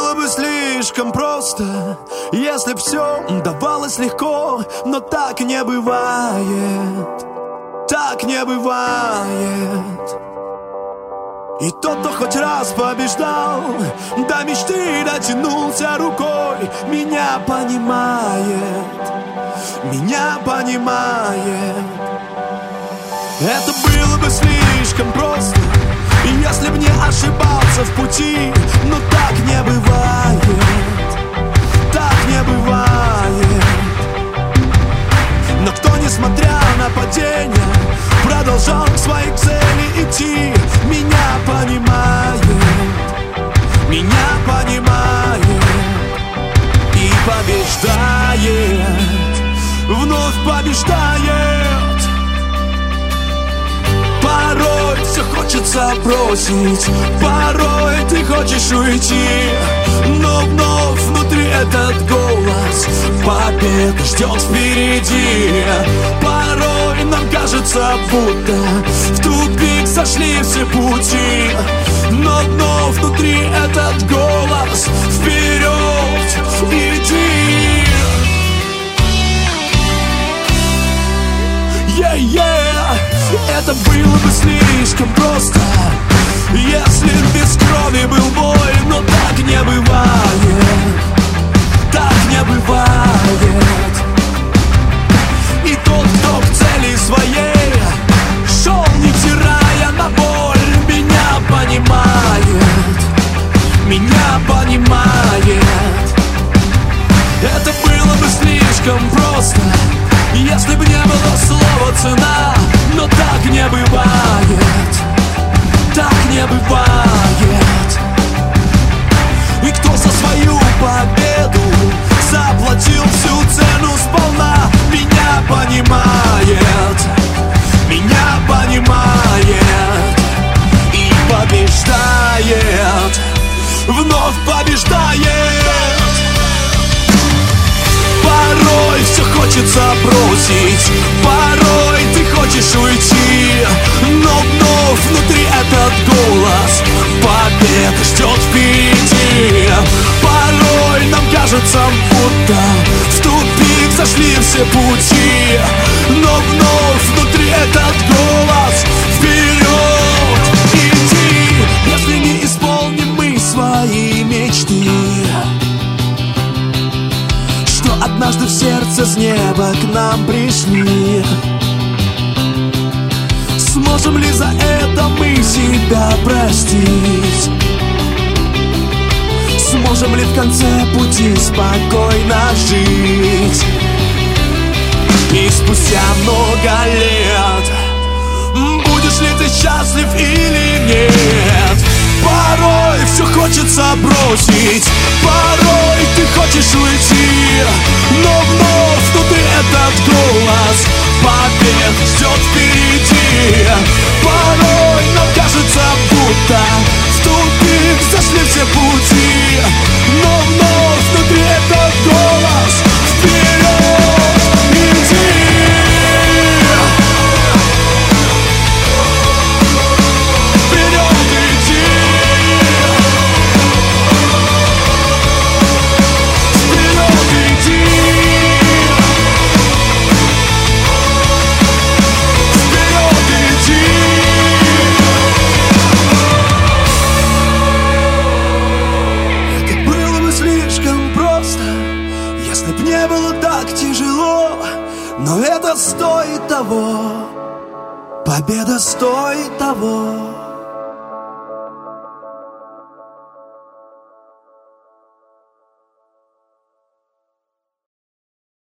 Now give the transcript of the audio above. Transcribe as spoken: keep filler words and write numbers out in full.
было бы слишком просто, если б все давалось легко. Но так не бывает, так не бывает. И тот, кто хоть раз побеждал, до мечты дотянулся рукой, меня понимает, меня понимает. Это было бы слишком просто, если б не ошибался в пути. Но так не бывает, так не бывает. Но кто, несмотря на падение, продолжал к своей цели идти, меня понимает, меня понимает. И побеждает, вновь побеждает. Порой все хочется бросить, порой ты хочешь уйти, но вновь внутри этот голос: победа ждет впереди. Порой нам кажется, будто в тупик сошли все пути, но вновь внутри этот голос: вперед иди. Yeah-yeah. Это было бы слишком просто, если без крови был бой. Но так не бывает, так не бывает. И тот, кто к цели своей шел, невзирая на боль, меня понимает, меня понимает. Это было бы слишком просто, если бы не было слова цена. Но так не бывает, так не бывает. И кто за свою победу заплатил всю цену сполна, меня понимает, меня понимает. И побеждает, вновь побеждает. Порой все хочется бросить, порой ты хочешь уйти, но вновь внутри этот голос: победа ждет впереди. Порой нам кажется, будто в тупик зашли все пути, но вновь внутри этот голос: вперед иди. Если не исполним мы свои мечты, однажды в сердце с неба к нам пришли, сможем ли за это мы себя простить? Сможем ли в конце пути спокойно жить? И спустя много лет будешь ли ты счастлив или нет? Порой все хочется бросить, порой ты хочешь уйти, но вновь внутри этот голос: победа ждет впереди. Порой нам кажется, будто в тупик зашли все пути, но вновь внутри этот голос: вперед иди. Но это стоит того, победа стоит того.